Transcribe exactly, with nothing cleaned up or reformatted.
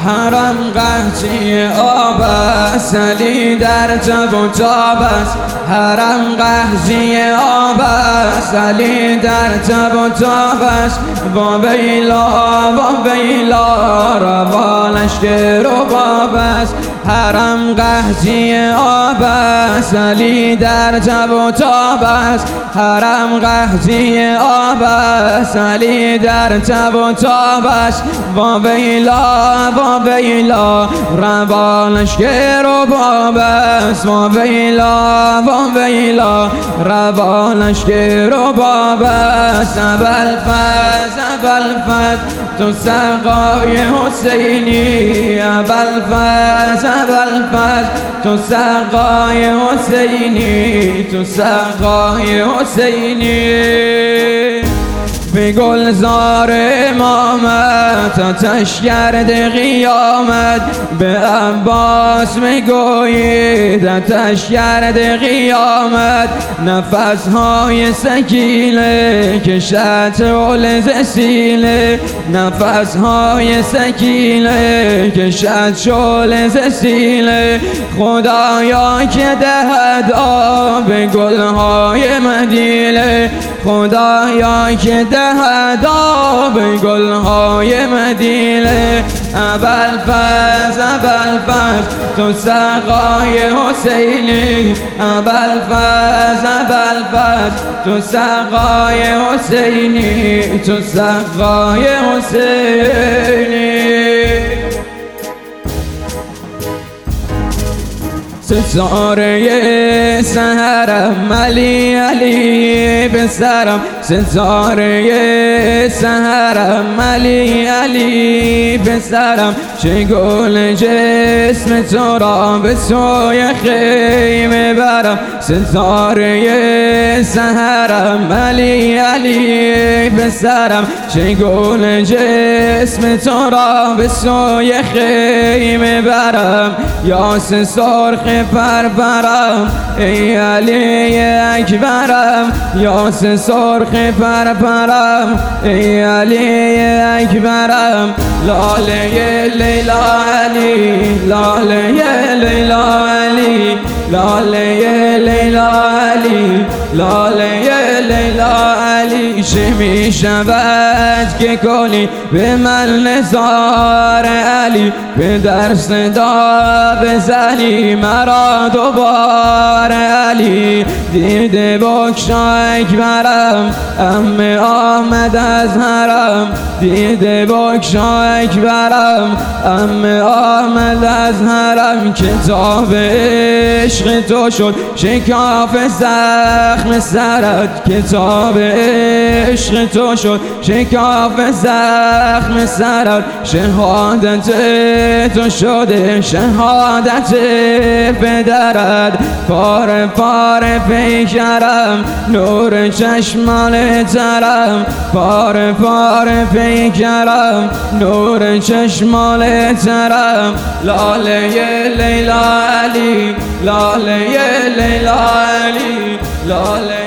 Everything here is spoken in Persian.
حرم قحطی آب است، علی در تب و تاب است. حرم قحطی آب است، علی در تب و تاب است. وا ویلا وا ویلا روا لشکر و باب است. حرم قحطی آب است، علی در تب و تاب است. حرم قحطی آب است، علی در تب و تاب است. وا ویلا وا ویلا روا لشکر و باب است. وا ویلا وا ویلا روا لشکر و باب است. ابوالفضل ابوالفضل تو سقای حسینی. ابوالفضل ابوالفضل تو سقای حسینی. تو سقای حسینی. به گلزار امامت آتش گرد قیامت. به عباس میگویید آتش گرد قیامت. نفسهای سکینه کشد شعله ز سینه. نفسهای سکینه کشد شعله ز سینه. خدایا که دهد آب گلهای مدینه. خدایا که دهد آب گلهای مدینه. ابوالفضل ابوالفضل تو سقای حسینی. ابوالفضل ابوالفضل تو سقای حسینی. تو سقای حسینی. ستاره سحرم علی علی به سرم. ستاره سحرم علی علی به سرم. چه گل جسم تو را به سوی خیمه برم. ستاره سحرم علی علی به سرم. چه گل جسم تو را به سوی خیمه برم. یاس سرخ پرپرم ای علی اکبرم. یاس سرخ پرپرم ای علی اکبرم. لاله لیلا علی لاله لیلا علی لاله لیلا علی لاله لیلا علی. چه می شود که کنی به من نثار علی. به در صدا بزنی مرا دوباره علی. دیده بگشا اکبرم عمه آمد از حرم. دیده بگشا اکبرم عمه آمد از حرم. کتاب عشق تو شد شکاف زخم سرت. کتاب عشق تو شد شکاف زخم سرت. شهادت تو شده شهادت پدرت. پاره پاره پیکرم نور چشمان ترم. پاره پاره پیکرم نور چشمان ترم. لاله لیلا علی لاله لیلا علی لاله